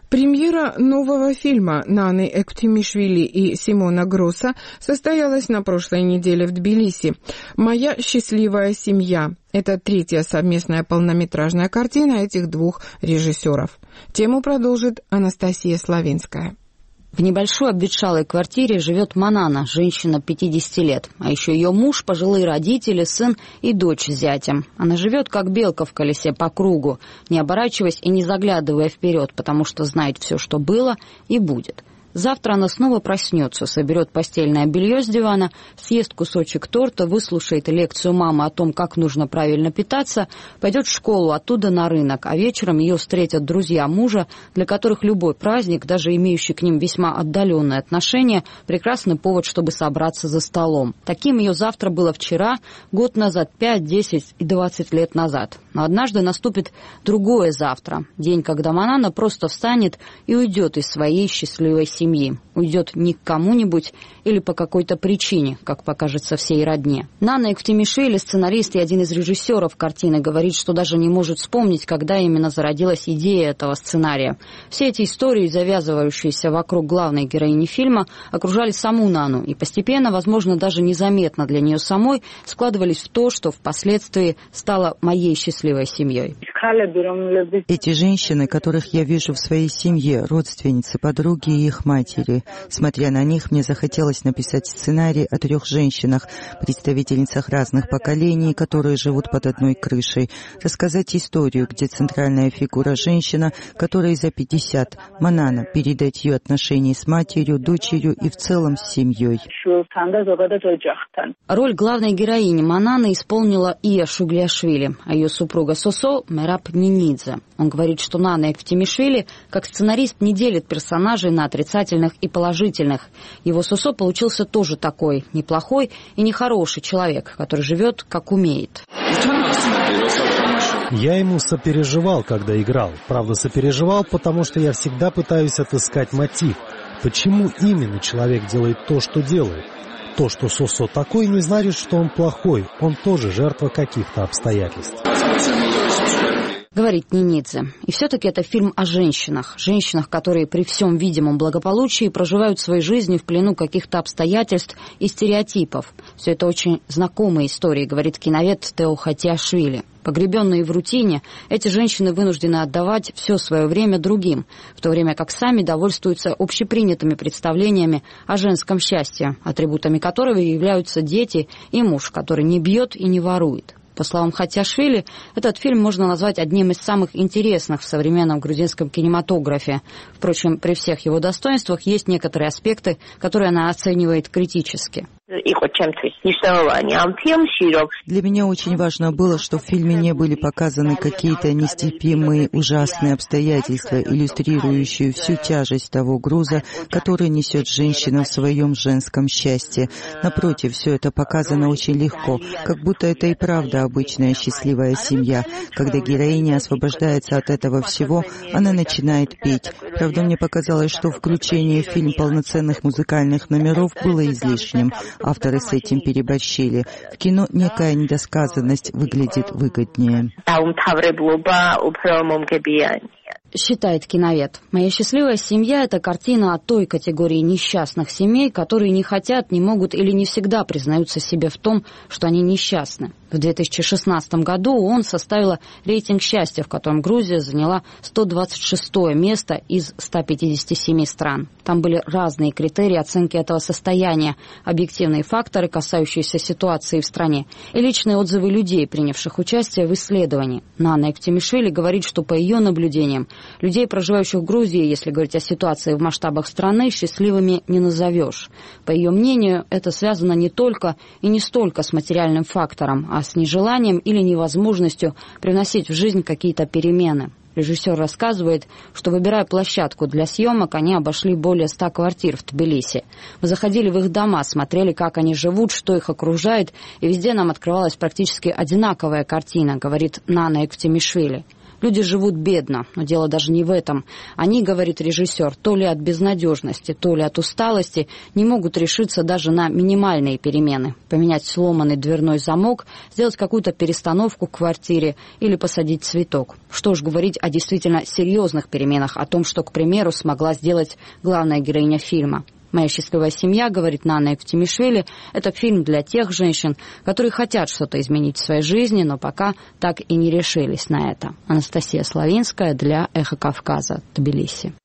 Премьера нового фильма Наны Эктимишвили и Симона Гросса состоялась на прошлой неделе в Тбилиси. «Моя счастливая семья» — это третья совместная полнометражная картина этих двух режиссеров. Тему продолжит Анастасия Славинская. В небольшой обветшалой квартире живет Манана, женщина 50 лет. А еще ее муж, пожилые родители, сын и дочь с зятем. Она живет как белка в колесе по кругу, не оборачиваясь и не заглядывая вперед, потому что знает все, что было и будет. Завтра она снова проснется, соберет постельное белье с дивана, съест кусочек торта, выслушает лекцию мамы о том, как нужно правильно питаться, пойдет в школу, оттуда на рынок, а вечером ее встретят друзья мужа, для которых любой праздник, даже имеющий к ним весьма отдаленное отношение, прекрасный повод, чтобы собраться за столом. Таким ее завтра было вчера, год назад, 5, 10 и 20 лет назад. Но однажды наступит другое завтра, день, когда Манана просто встанет и уйдет из своей счастливой семьи. Уйдет не к кому-нибудь или по какой-то причине, как покажется всей родне. Нана Эктимишвили, сценарист и один из режиссеров картины, говорит, что даже не может вспомнить, когда именно зародилась идея этого сценария. Все эти истории, завязывающиеся вокруг главной героини фильма, окружали саму Нану и постепенно, возможно, даже незаметно для нее самой, складывались в то, что впоследствии стало моей счастливой семьей. Эти женщины, которых я вижу в своей семье, родственницы, подруги и их матери. Смотря на них, мне захотелось написать сценарий о 3 женщинах, представительницах разных поколений, которые живут под одной крышей. Рассказать историю, где центральная фигура женщина, которой за 50, Манана, передать ее отношения с матерью, дочерью и в целом с семьей. Роль главной героини Мананы исполнила Ия Шуглиашвили, а ее супруга Сосо — Мераб Нинидзе. Он говорит, что Нана Эктимишвили, как сценарист, не делит персонажей на отрицательных и положительных. Его Сосо получился тоже такой неплохой и нехороший человек, который живет как умеет. Я ему сопереживал, когда играл. Правда, сопереживал, потому что я всегда пытаюсь отыскать мотив. Почему именно человек делает то, что делает? То, что Сосо такой, не значит, что он плохой. Он тоже жертва каких-то обстоятельств. Говорит Нинидзе. И все-таки это фильм о женщинах. Женщинах, которые при всем видимом благополучии проживают свои жизни в плену каких-то обстоятельств и стереотипов. Все это очень знакомые истории, говорит киновед Тео Хатиашвили. Погребенные в рутине, эти женщины вынуждены отдавать все свое время другим, в то время как сами довольствуются общепринятыми представлениями о женском счастье, атрибутами которого являются дети и муж, который не бьет и не ворует. По словам Хатиашвили, этот фильм можно назвать одним из самых интересных в современном грузинском кинематографе. Впрочем, при всех его достоинствах есть некоторые аспекты, которые она оценивает критически. Для меня очень важно было, что в фильме не были показаны какие-то нестерпимые, ужасные обстоятельства, иллюстрирующие всю тяжесть того груза, который несет женщина в своем женском счастье. Напротив, все это показано очень легко, как будто это и правда обычная счастливая семья. Когда героиня освобождается от этого всего, она начинает петь. Правда, мне показалось, что включение в фильм полноценных музыкальных номеров было излишним. Авторы с этим переборщили. В кино некая недосказанность выглядит выгоднее. Считает киновед. «Моя счастливая семья» — это картина о той категории несчастных семей, которые не хотят, не могут или не всегда признаются себе в том, что они несчастны. В 2016 году ООН составила рейтинг счастья, в котором Грузия заняла 126-е место из 157 стран. Там были разные критерии оценки этого состояния, объективные факторы, касающиеся ситуации в стране, и личные отзывы людей, принявших участие в исследовании. Нана Эктимишвили говорит, что по ее наблюдениям, людей, проживающих в Грузии, если говорить о ситуации в масштабах страны, счастливыми не назовешь. По ее мнению, это связано не только и не столько с материальным фактором, а с нежеланием или невозможностью привносить в жизнь какие-то перемены. Режиссер рассказывает, что, выбирая площадку для съемок, они обошли более 100 квартир в Тбилиси. Мы заходили в их дома, смотрели, как они живут, что их окружает, и везде нам открывалась практически одинаковая картина, говорит Нана Эктимишвили. Люди живут бедно, но дело даже не в этом. Они, говорит режиссер, то ли от безнадежности, то ли от усталости не могут решиться даже на минимальные перемены. Поменять сломанный дверной замок, сделать какую-то перестановку в квартире или посадить цветок. Что ж говорить о действительно серьезных переменах, о том, что, к примеру, смогла сделать главная героиня фильма. «Моя счастливая семья», говорит Нана Эктимишвили, это фильм для тех женщин, которые хотят что-то изменить в своей жизни, но пока так и не решились на это. Анастасия Славинская для «Эхо Кавказа», Тбилиси.